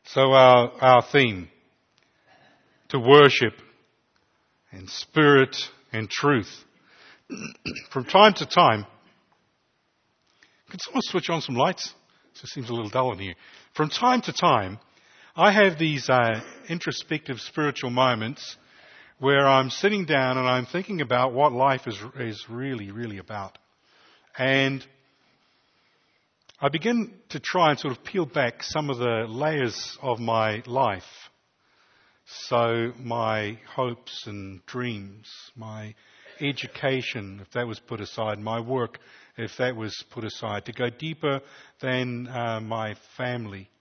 So our theme, to worship in spirit and truth. From time to time, could someone switch on some lights? It seems a little dull in here. From time to time, I have these introspective spiritual moments where I'm sitting down and I'm thinking about what life is really, really about. And I begin to try and sort of peel back some of the layers of my life. So my hopes and dreams, my education, if that was put aside, my work, if that was put aside, to go deeper than my family,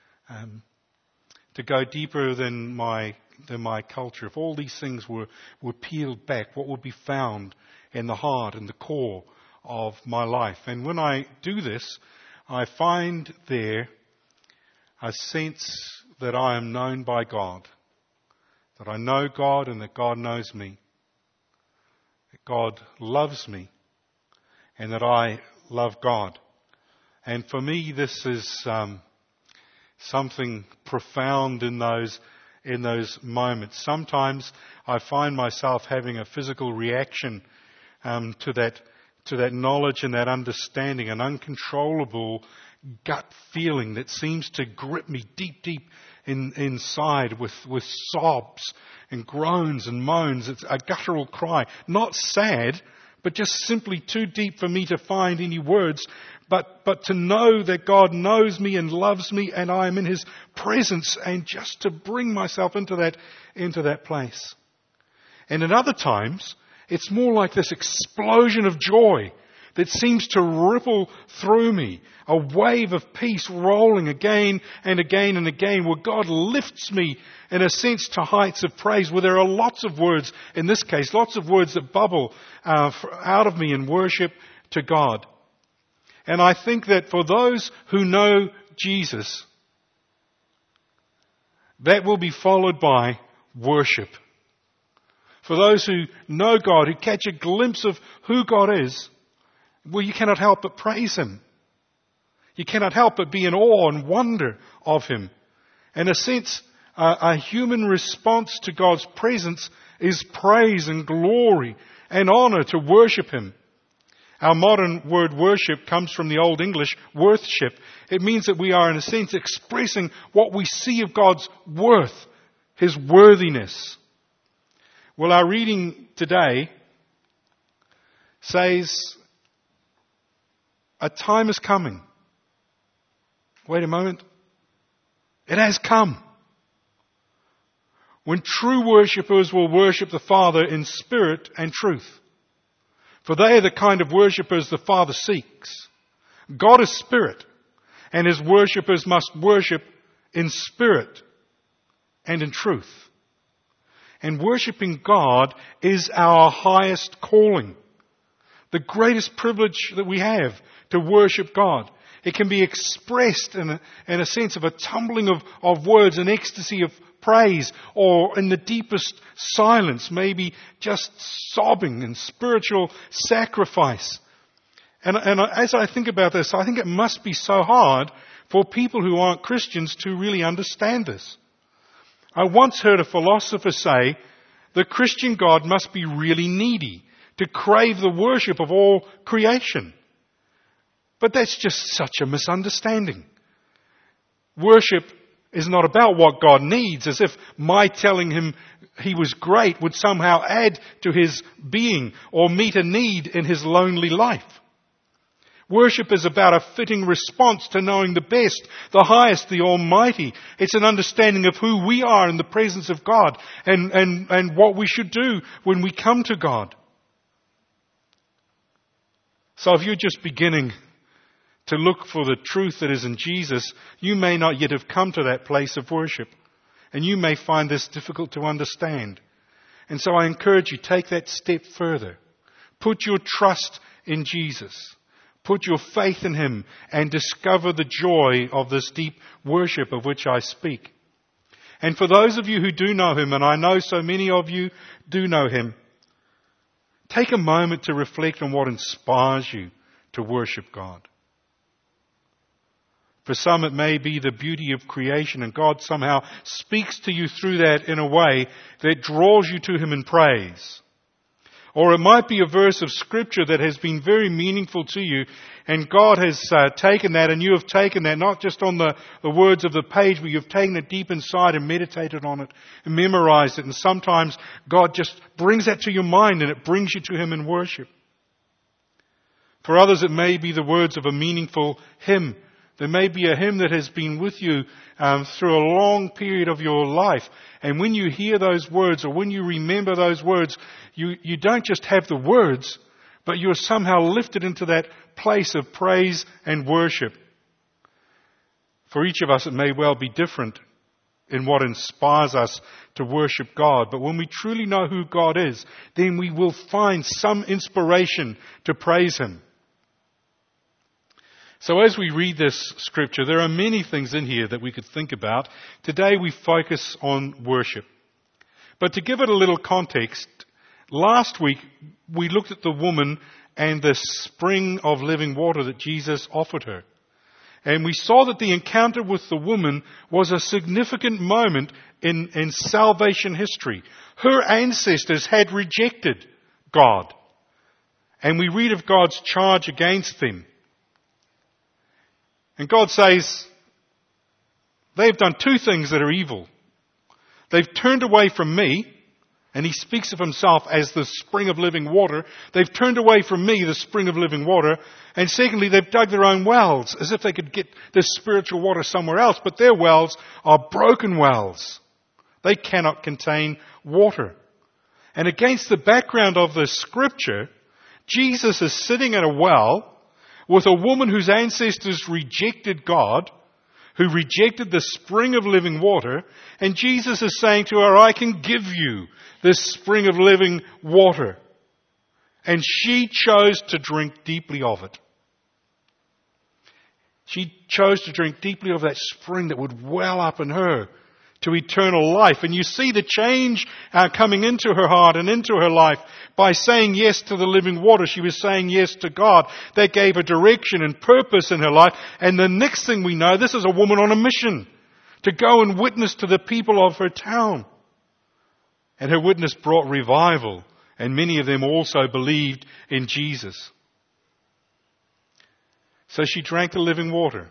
to go deeper than my culture. If all these things were peeled back, what would be found in the heart and the core of my life? And when I do this, I find there a sense that I am known by God, that I know God and that God knows me, that God loves me and that I love God. And for me, this is something profound in those moments. Sometimes I find myself having a physical reaction to that knowledge and that understanding, an uncontrollable gut feeling that seems to grip me deep inside with sobs and groans and moans. It's a guttural cry, not sad, but just simply too deep for me to find any words, but to know that God knows me and loves me and I am in His presence, and just to bring myself into that place. And at other times, it's more like this explosion of joy that seems to ripple through me, a wave of peace rolling again and again and again, where God lifts me, in a sense, to heights of praise, where there are lots of words, in this case, lots of words that bubble out of me in worship to God. And I think that for those who know Jesus, that will be followed by worship. For those who know God, who catch a glimpse of who God is, well, you cannot help but praise Him. You cannot help but be in awe and wonder of Him. In a sense, a human response to God's presence is praise and glory and honor, to worship Him. Our modern word worship comes from the Old English worthship. It means that we are, in a sense, expressing what we see of God's worth, His worthiness. Well, our reading today says, a time is coming. Wait a moment. It has come, when true worshippers will worship the Father in spirit and truth. For they are the kind of worshippers the Father seeks. God is spirit, and His worshippers must worship in spirit and in truth. And worshipping God is our highest calling. The greatest privilege that we have, to worship God. It can be expressed in a sense of a tumbling of words, an ecstasy of praise, or in the deepest silence, maybe just sobbing in spiritual sacrifice. And as I think about this, I think it must be so hard for people who aren't Christians to really understand this. I once heard a philosopher say, the Christian God must be really needy to crave the worship of all creation. But that's just such a misunderstanding. Worship is not about what God needs, as if my telling Him He was great would somehow add to His being or meet a need in His lonely life. Worship is about a fitting response to knowing the best, the highest, the Almighty. It's an understanding of who we are in the presence of God and what we should do when we come to God. So if you're just beginning to look for the truth that is in Jesus, you may not yet have come to that place of worship. And you may find this difficult to understand. And so I encourage you, take that step further. Put your trust in Jesus. Put your faith in Him and discover the joy of this deep worship of which I speak. And for those of you who do know Him, and I know so many of you do know Him, take a moment to reflect on what inspires you to worship God. For some it may be the beauty of creation, and God somehow speaks to you through that in a way that draws you to Him in praise. Or it might be a verse of Scripture that has been very meaningful to you, and God has taken that, and you have taken that not just on the words of the page, but you've taken it deep inside and meditated on it and memorized it. And sometimes God just brings that to your mind and it brings you to Him in worship. For others it may be the words of a meaningful hymn. There may be a hymn that has been with you through a long period of your life. And when you hear those words, or when you remember those words, you don't just have the words, but you're somehow lifted into that place of praise and worship. For each of us, it may well be different in what inspires us to worship God. But when we truly know who God is, then we will find some inspiration to praise Him. So as we read this scripture, there are many things in here that we could think about. Today we focus on worship. But to give it a little context, last week we looked at the woman and the spring of living water that Jesus offered her. And we saw that the encounter with the woman was a significant moment in salvation history. Her ancestors had rejected God. And we read of God's charge against them. And God says, they've done two things that are evil. They've turned away from me, and He speaks of Himself as the spring of living water. They've turned away from me, the spring of living water. And secondly, they've dug their own wells, as if they could get this spiritual water somewhere else. But their wells are broken wells. They cannot contain water. And against the background of this scripture, Jesus is sitting at a well with a woman whose ancestors rejected God, who rejected the spring of living water, and Jesus is saying to her, I can give you this spring of living water. And she chose to drink deeply of it. She chose to drink deeply of that spring that would well up in her to eternal life. And you see the change coming into her heart and into her life by saying yes to the living water. She was saying yes to God. That gave her direction and purpose in her life. And the next thing we know, this is a woman on a mission to go and witness to the people of her town. And her witness brought revival. And many of them also believed in Jesus. So she drank the living water.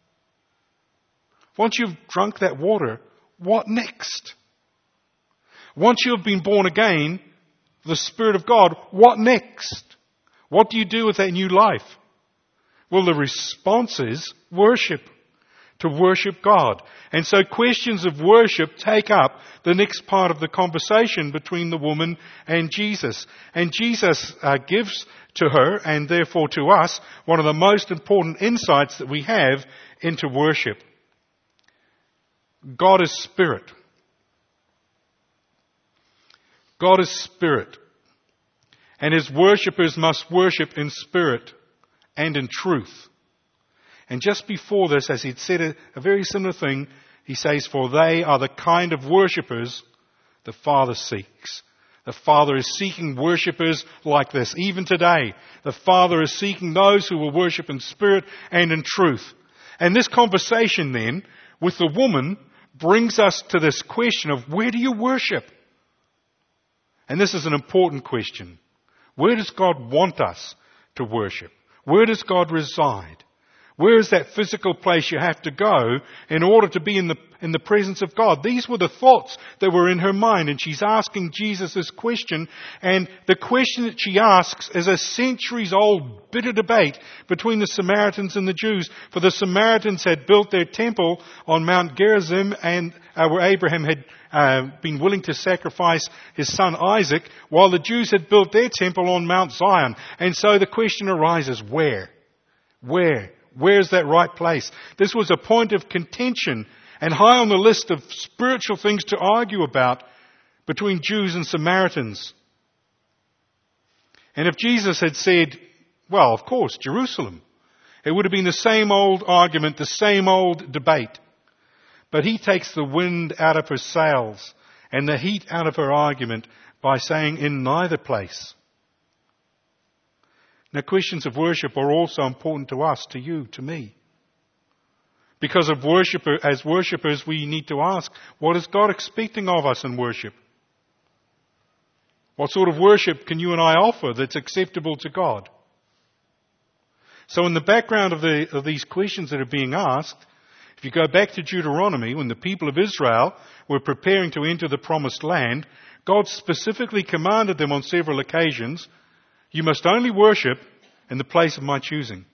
Once you've drunk that water, what next? Once you have been born again, the Spirit of God, what next? What do you do with that new life? Well, the response is worship. To worship God. And so questions of worship take up the next part of the conversation between the woman and Jesus. And Jesus gives to her, and therefore to us, one of the most important insights that we have into worship. God is spirit. God is spirit. And His worshippers must worship in spirit and in truth. And just before this, as He'd said a very similar thing, He says, for they are the kind of worshippers the Father seeks. The Father is seeking worshippers like this. Even today, the Father is seeking those who will worship in spirit and in truth. And this conversation then with the woman brings us to this question of where do you worship? And this is an important question. Where does God want us to worship? Where does God reside? Where is that physical place you have to go in order to be in the presence of God? These were the thoughts that were in her mind, and she's asking Jesus this question, and the question that she asks is a centuries-old bitter debate between the Samaritans and the Jews. For the Samaritans had built their temple on Mount Gerizim, and where Abraham had been willing to sacrifice his son Isaac, while the Jews had built their temple on Mount Zion. And so the question arises, where? Where's that right place? This was a point of contention and high on the list of spiritual things to argue about between Jews and Samaritans. And if Jesus had said, well, of course, Jerusalem, it would have been the same old argument, the same old debate. But He takes the wind out of her sails and the heat out of her argument by saying, in neither place. Now, questions of worship are also important to us, to you, to me. Because as worshippers, we need to ask, what is God expecting of us in worship? What sort of worship can you and I offer that's acceptable to God? So in the background of these questions that are being asked, if you go back to Deuteronomy, when the people of Israel were preparing to enter the promised land, God specifically commanded them on several occasions, you must only worship in the place of my choosing.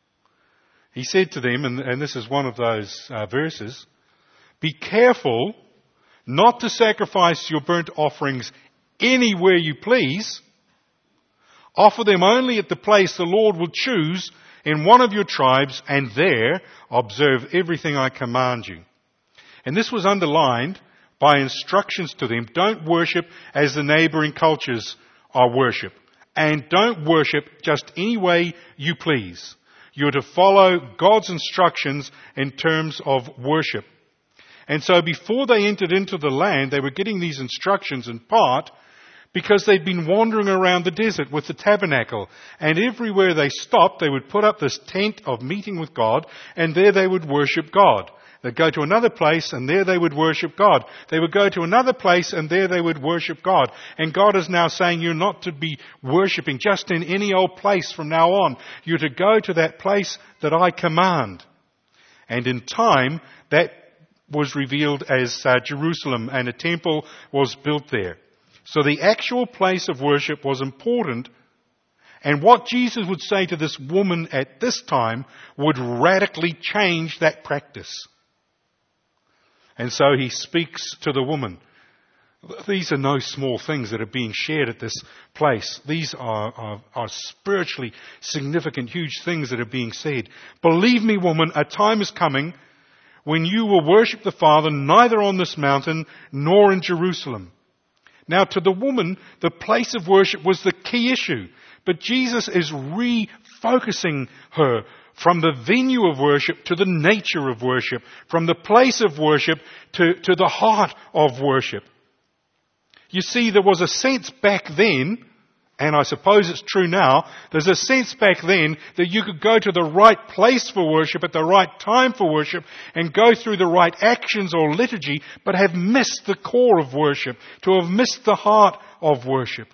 He said to them, and this is one of those verses, be careful not to sacrifice your burnt offerings anywhere you please. Offer them only at the place the Lord will choose in one of your tribes, and there observe everything I command you. And this was underlined by instructions to them. Don't worship as the neighbouring cultures are worship. And don't worship just any way you please. You're to follow God's instructions in terms of worship. And so before they entered into the land, they were getting these instructions in part because they'd been wandering around the desert with the tabernacle. And everywhere they stopped, they would put up this tent of meeting with God, and there they would worship God. They'd go to another place, and there they would worship God. They would go to another place, and there they would worship God. And God is now saying you're not to be worshipping just in any old place from now on. You're to go to that place that I command. And in time, that was revealed as Jerusalem, and a temple was built there. So the actual place of worship was important, and what Jesus would say to this woman at this time would radically change that practice. And so he speaks to the woman. These are no small things that are being shared at this place. These are spiritually significant, huge things that are being said. Believe me, woman, a time is coming when you will worship the Father neither on this mountain nor in Jerusalem. Now, to the woman, the place of worship was the key issue. But Jesus is refocusing her from the venue of worship to the nature of worship, from the place of worship to the heart of worship. You see, there was a sense back then, and I suppose it's true now, there's a sense back then that you could go to the right place for worship at the right time for worship and go through the right actions or liturgy, but have missed the core of worship, to have missed the heart of worship.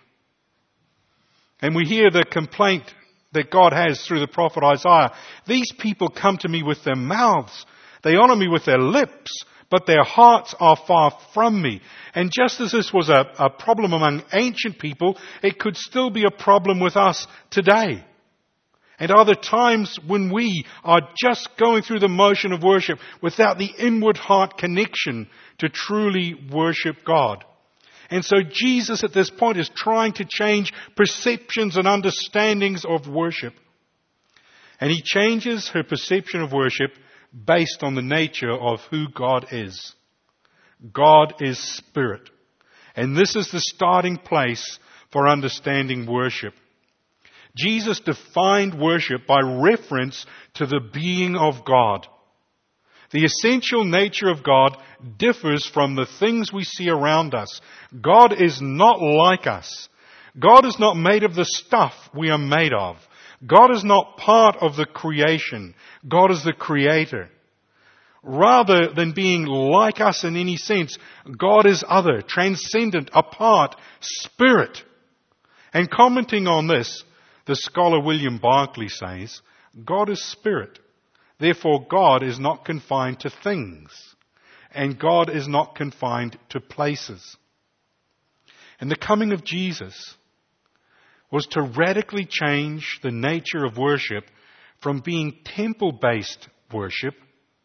And we hear the complaint that God has through the prophet Isaiah. These people come to me with their mouths. They honour me with their lips, but their hearts are far from me. And just as this was a problem among ancient people, it could still be a problem with us today. And are there times when we are just going through the motion of worship without the inward heart connection to truly worship God? And so Jesus at this point is trying to change perceptions and understandings of worship. And he changes her perception of worship based on the nature of who God is. God is spirit. And this is the starting place for understanding worship. Jesus defined worship by reference to the being of God. The essential nature of God differs from the things we see around us. God is not like us. God is not made of the stuff we are made of. God is not part of the creation. God is the creator. Rather than being like us in any sense, God is other, transcendent, apart, spirit. And commenting on this, the scholar William Barclay says, God is spirit. Therefore, God is not confined to things. And God is not confined to places. And the coming of Jesus was to radically change the nature of worship from being temple-based worship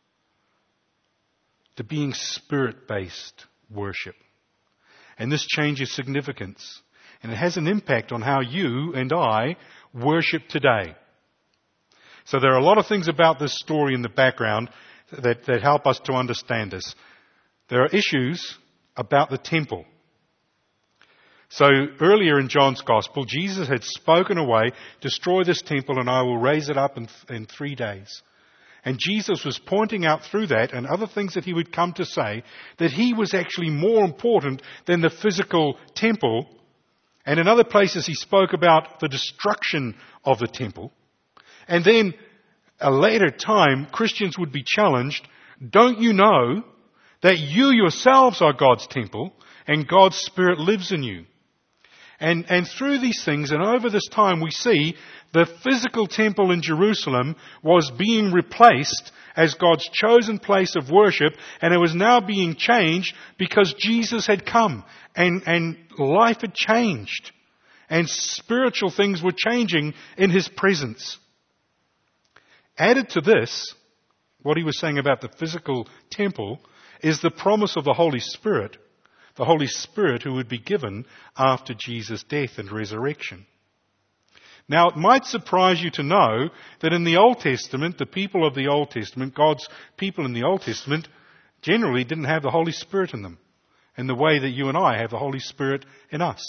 to being spirit-based worship. And this changes significance. And it has an impact on how you and I worship today. So there are a lot of things about this story in the background that help us to understand this. There are issues about the temple. So earlier in John's Gospel, Jesus had spoken away, destroy this temple and I will raise it up in 3 days. And Jesus was pointing out through that and other things that he would come to say that he was actually more important than the physical temple. And in other places he spoke about the destruction of the temple. And then a later time, Christians would be challenged, don't you know that you yourselves are God's temple and God's Spirit lives in you? And through these things and over this time we see the physical temple in Jerusalem was being replaced as God's chosen place of worship, and it was now being changed because Jesus had come and life had changed and spiritual things were changing in His presence. Added to this, what he was saying about the physical temple is the promise of the Holy Spirit who would be given after Jesus' death and resurrection. Now, it might surprise you to know that in the Old Testament, the people of the Old Testament, God's people in the Old Testament, generally didn't have the Holy Spirit in them in the way that you and I have the Holy Spirit in us.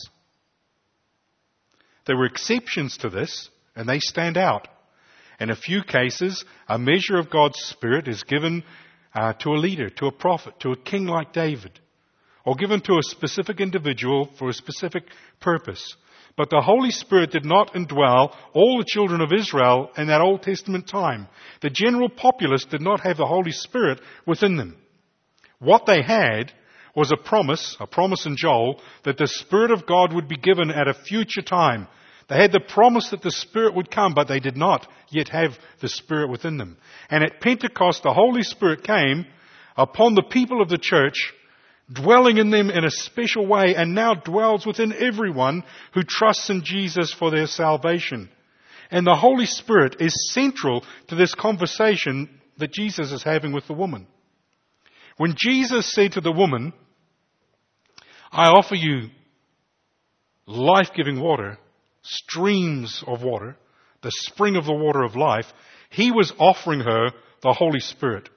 There were exceptions to this, and they stand out. In a few cases, a measure of God's Spirit is given to a leader, to a prophet, to a king like David, or given to a specific individual for a specific purpose. But the Holy Spirit did not indwell all the children of Israel in that Old Testament time. The general populace did not have the Holy Spirit within them. What they had was a promise in Joel, that the Spirit of God would be given at a future time. They had the promise that the Spirit would come, but they did not yet have the Spirit within them. And at Pentecost, the Holy Spirit came upon the people of the church, dwelling in them in a special way, and now dwells within everyone who trusts in Jesus for their salvation. And the Holy Spirit is central to this conversation that Jesus is having with the woman. When Jesus said to the woman, I offer you life-giving water, streams of water, the spring of the water of life, He was offering her the Holy Spirit.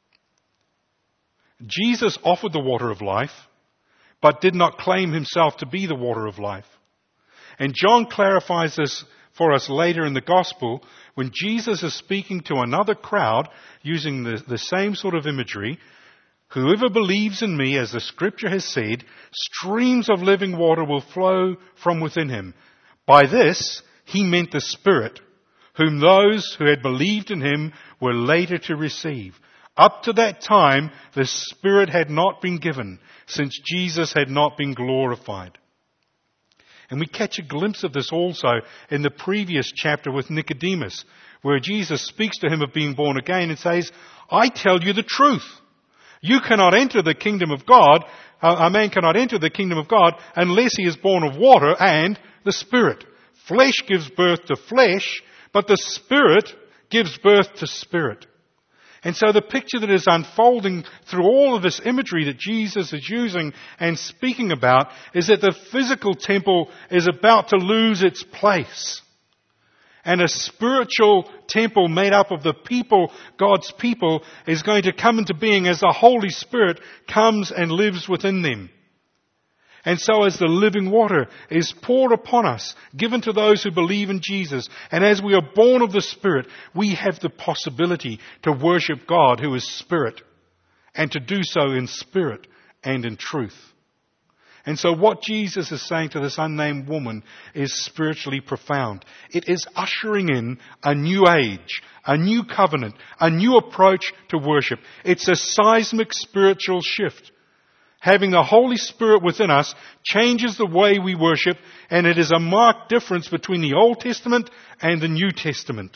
Jesus offered the water of life, but did not claim Himself to be the water of life. And John clarifies this for us later in the Gospel when Jesus is speaking to another crowd using the same sort of imagery. Whoever believes in me, as the Scripture has said, streams of living water will flow from within him. By this, He meant the Spirit, whom those who had believed in Him were later to receive. Up to that time, the Spirit had not been given, since Jesus had not been glorified. And we catch a glimpse of this also in the previous chapter with Nicodemus, where Jesus speaks to him of being born again and says, I tell you the truth. You cannot enter the kingdom of God, a man cannot enter the kingdom of God unless he is born of water and the Spirit. Flesh gives birth to flesh, but the Spirit gives birth to spirit. And so the picture that is unfolding through all of this imagery that Jesus is using and speaking about is that the physical temple is about to lose its place. And a spiritual temple made up of the people, God's people, is going to come into being as the Holy Spirit comes and lives within them. And so as the living water is poured upon us, given to those who believe in Jesus, and as we are born of the Spirit, we have the possibility to worship God who is Spirit, and to do so in spirit and in truth. And so what Jesus is saying to this unnamed woman is spiritually profound. It is ushering in a new age, a new covenant, a new approach to worship. It's a seismic spiritual shift. Having the Holy Spirit within us changes the way we worship, and it is a marked difference between the Old Testament and the New Testament.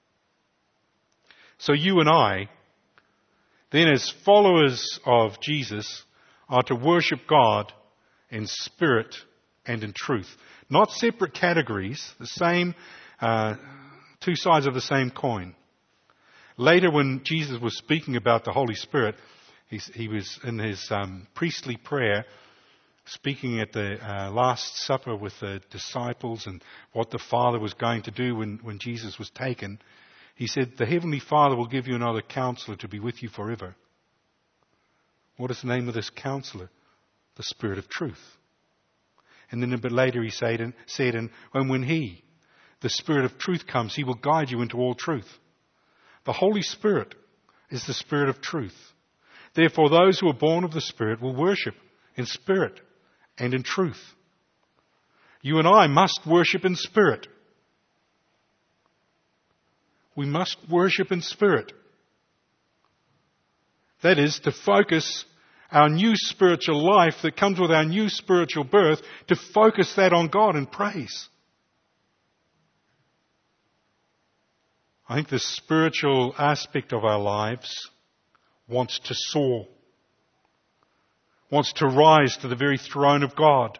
So you and I, then as followers of Jesus, are to worship God in spirit and in truth. Not separate categories, the same, two sides of the same coin. Later when Jesus was speaking about the Holy Spirit, he was in his priestly prayer, speaking at the Last Supper with the disciples and what the Father was going to do when Jesus was taken. He said, the Heavenly Father will give you another counselor to be with you forever. What is the name of this counselor? The Spirit of truth. And then a bit later he said, and when He, the Spirit of truth, comes, He will guide you into all truth. The Holy Spirit is the Spirit of truth. Therefore, those who are born of the Spirit will worship in spirit and in truth. You and I must worship in spirit. We must worship in spirit. That is, to focus our new spiritual life that comes with our new spiritual birth, to focus that on God in praise. I think the spiritual aspect of our lives wants to soar, wants to rise to the very throne of God.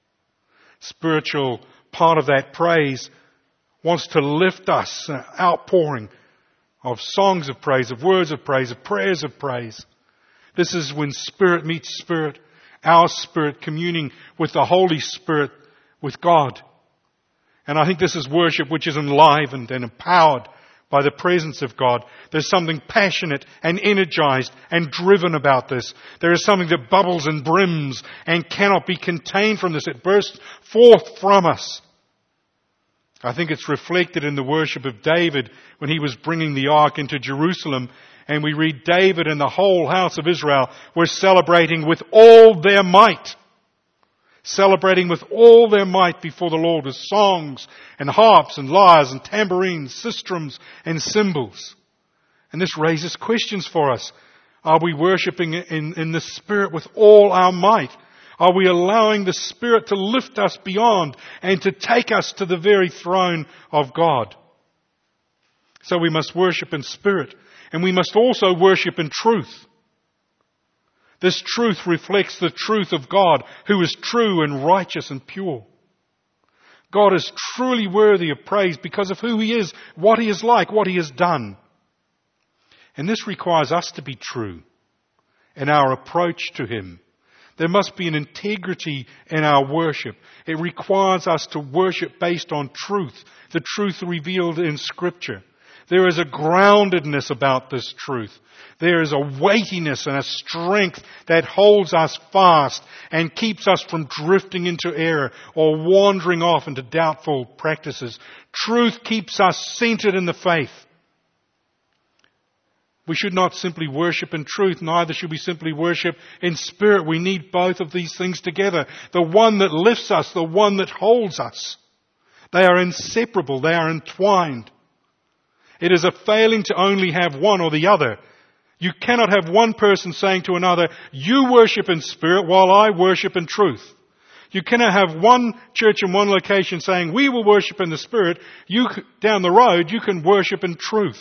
Spiritual part of that praise wants to lift us, an outpouring of songs of praise, of words of praise, of prayers of praise. This is when spirit meets spirit, our spirit communing with the Holy Spirit, with God. And I think this is worship which is enlivened and empowered by the presence of God. There's something passionate and energized and driven about this. There is something that bubbles and brims and cannot be contained from this. It bursts forth from us. I think it's reflected in the worship of David when he was bringing the ark into Jerusalem. And we read David and the whole house of Israel were celebrating with all their might. Celebrating with all their might before the Lord with songs and harps and lyres and tambourines, sistrums and cymbals. And this raises questions for us. Are we worshipping in the Spirit with all our might? Are we allowing the Spirit to lift us beyond and to take us to the very throne of God? So we must worship in spirit, and we must also worship in truth. This truth reflects the truth of God, who is true and righteous and pure. God is truly worthy of praise because of who He is, what He is like, what He has done. And this requires us to be true in our approach to Him. There must be an integrity in our worship. It requires us to worship based on truth, the truth revealed in Scripture. There is a groundedness about this truth. There is a weightiness and a strength that holds us fast and keeps us from drifting into error or wandering off into doubtful practices. Truth keeps us centered in the faith. We should not simply worship in truth, neither should we simply worship in spirit. We need both of these things together. The one that lifts us, the one that holds us. They are inseparable, they are entwined. It is a failing to only have one or the other. You cannot have one person saying to another, you worship in spirit while I worship in truth. You cannot have one church in one location saying, we will worship in the spirit. You, down the road, you can worship in truth.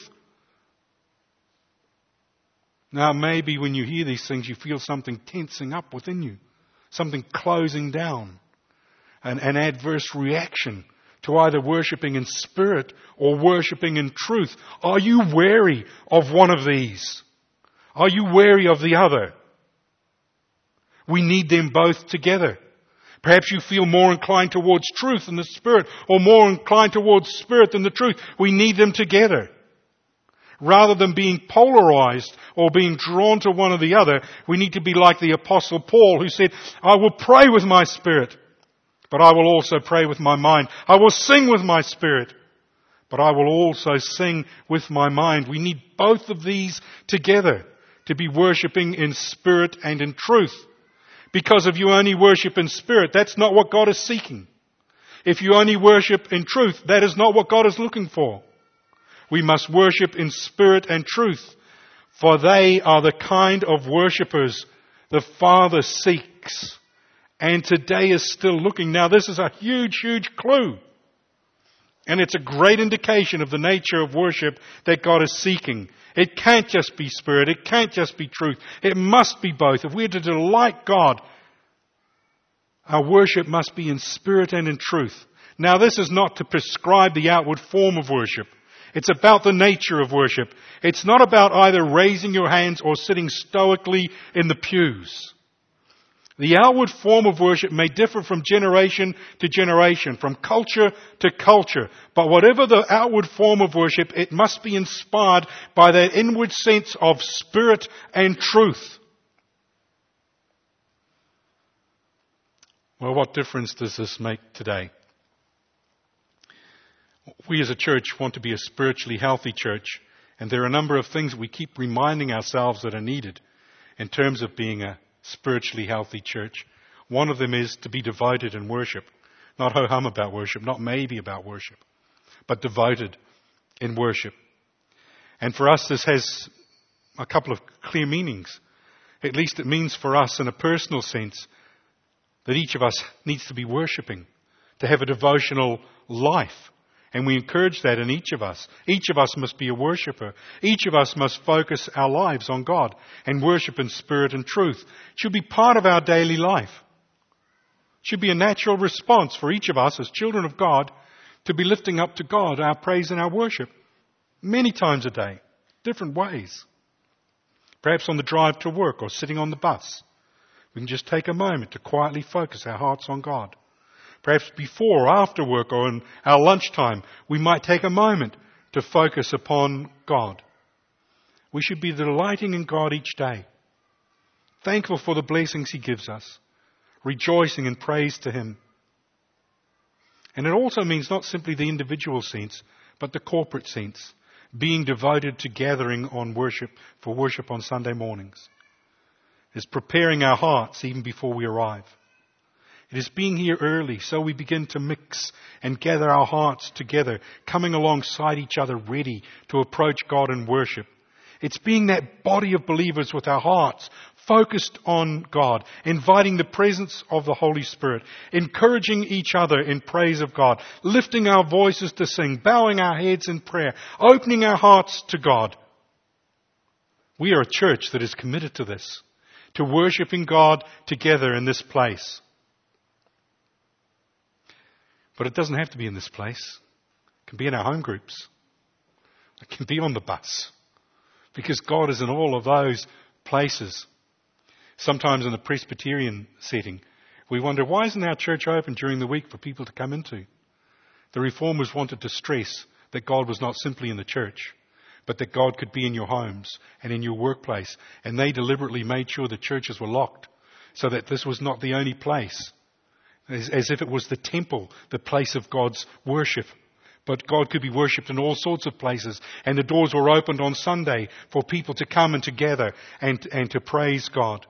Now, maybe when you hear these things, you feel something tensing up within you, something closing down, an adverse reaction to either worshipping in spirit or worshipping in truth. Are you wary of one of these? Are you wary of the other? We need them both together. Perhaps you feel more inclined towards truth than the spirit, or more inclined towards spirit than the truth. We need them together. Rather than being polarized or being drawn to one or the other, we need to be like the Apostle Paul, who said, I will pray with my spirit, but I will also pray with my mind. I will sing with my spirit, but I will also sing with my mind. We need both of these together to be worshipping in spirit and in truth. Because if you only worship in spirit, that's not what God is seeking. If you only worship in truth, that is not what God is looking for. We must worship in spirit and truth, for they are the kind of worshippers the Father seeks, and today is still looking. Now, this is a huge, huge clue, and it's a great indication of the nature of worship that God is seeking. It can't just be spirit, it can't just be truth, it must be both. If we're to delight God, our worship must be in spirit and in truth. Now, this is not to prescribe the outward form of worship. It's about the nature of worship. It's not about either raising your hands or sitting stoically in the pews. The outward form of worship may differ from generation to generation, from culture to culture. But whatever the outward form of worship, it must be inspired by that inward sense of spirit and truth. Well, what difference does this make today? We as a church want to be a spiritually healthy church, and there are a number of things we keep reminding ourselves that are needed in terms of being a spiritually healthy church. One of them is to be devoted in worship. Not ho-hum about worship, not maybe about worship, but devoted in worship. And for us, this has a couple of clear meanings. At least it means for us in a personal sense that each of us needs to be worshipping, to have a devotional life. And we encourage that in each of us. Each of us must be a worshipper. Each of us must focus our lives on God and worship in spirit and truth. It should be part of our daily life. It should be a natural response for each of us as children of God to be lifting up to God our praise and our worship many times a day, different ways. Perhaps on the drive to work or sitting on the bus. We can just take a moment to quietly focus our hearts on God. Perhaps before or after work or in our lunchtime, we might take a moment to focus upon God. We should be delighting in God each day, thankful for the blessings He gives us, rejoicing in praise to Him. And it also means not simply the individual sense, but the corporate sense, being devoted to gathering on worship, for worship on Sunday mornings. It's preparing our hearts even before we arrive. It is being here early so we begin to mix and gather our hearts together, coming alongside each other ready to approach God in worship. It's being that body of believers with our hearts focused on God, inviting the presence of the Holy Spirit, encouraging each other in praise of God, lifting our voices to sing, bowing our heads in prayer, opening our hearts to God. We are a church that is committed to this, to worshiping God together in this place. But it doesn't have to be in this place. It can be in our home groups. It can be on the bus. Because God is in all of those places. Sometimes in a Presbyterian setting, we wonder, why isn't our church open during the week for people to come into? The Reformers wanted to stress that God was not simply in the church, but that God could be in your homes and in your workplace. And they deliberately made sure the churches were locked so that this was not the only place. As if it was the temple, the place of God's worship. But God could be worshipped in all sorts of places. And the doors were opened on Sunday for people to come and to gather and to praise God.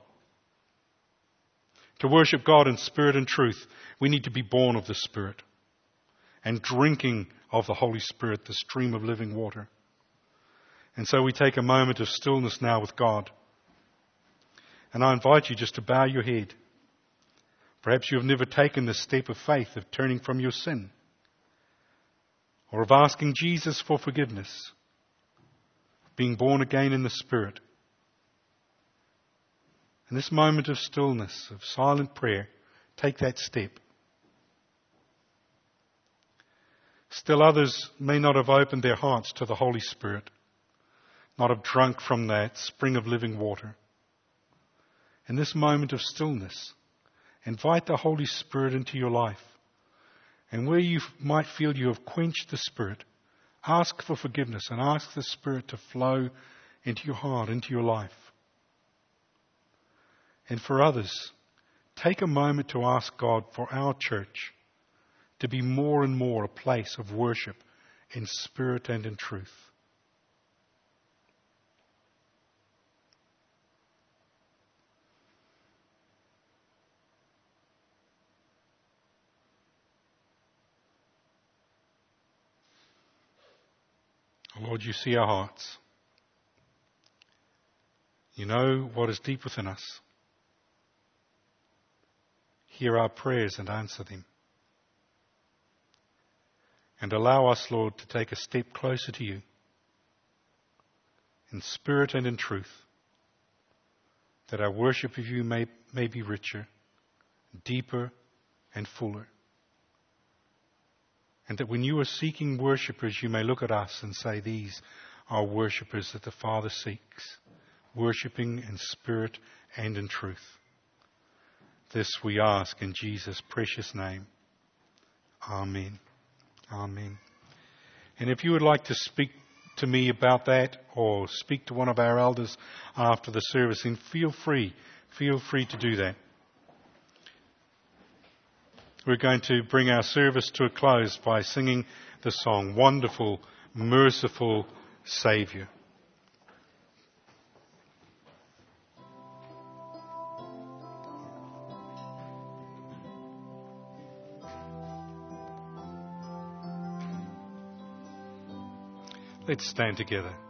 To worship God in spirit and truth, we need to be born of the Spirit. And drinking of the Holy Spirit, the stream of living water. And so we take a moment of stillness now with God. And I invite you just to bow your head. Perhaps you have never taken the step of faith of turning from your sin, or of asking Jesus for forgiveness, being born again in the Spirit. In this moment of stillness, of silent prayer, take that step. Still others may not have opened their hearts to the Holy Spirit, not have drunk from that spring of living water. In this moment of stillness, invite the Holy Spirit into your life. And where you might feel you have quenched the Spirit, ask for forgiveness and ask the Spirit to flow into your heart, into your life. And for others, take a moment to ask God for our church to be more and more a place of worship in spirit and in truth. Lord, you see our hearts. You know what is deep within us. Hear our prayers and answer them. And allow us, Lord, to take a step closer to you in spirit and in truth, that our worship of you may be richer, deeper and fuller. And that when you are seeking worshippers, you may look at us and say, these are worshippers that the Father seeks, worshipping in spirit and in truth. This we ask in Jesus' precious name. Amen. Amen. And if you would like to speak to me about that, or speak to one of our elders after the service, then feel free to do that. We're going to bring our service to a close by singing the song, Wonderful, Merciful Saviour. Let's stand together.